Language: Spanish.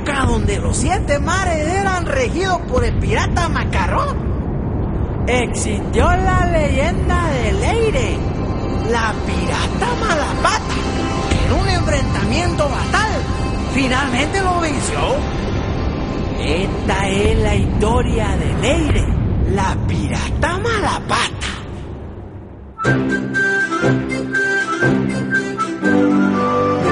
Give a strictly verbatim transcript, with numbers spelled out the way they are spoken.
época donde los siete mares eran regidos por el pirata Macarrón, existió la leyenda de Leire, la pirata Malapata, que en un enfrentamiento fatal finalmente lo venció. Esta es la historia de Leire, la pirata Malapata.